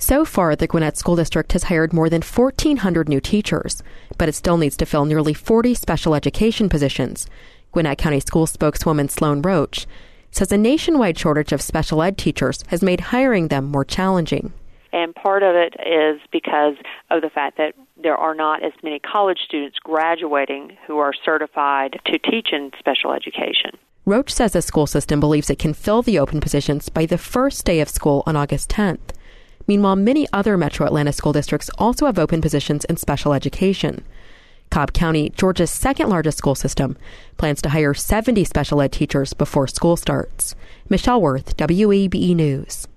So far, the Gwinnett School District has hired more than 1,400 new teachers, but it still needs to fill nearly 40 special education positions. Gwinnett County School spokeswoman Sloan Roach says a nationwide shortage of special ed teachers has made hiring them more challenging. And part of it is because of the fact that there are not as many college students graduating who are certified to teach in special education. Roach says the school system believes it can fill the open positions by the first day of school on August 10th. Meanwhile, many other Metro Atlanta school districts also have open positions in special education. Cobb County, Georgia's second-largest school system, plans to hire 70 special ed teachers before school starts. Michelle Worth, WABE News.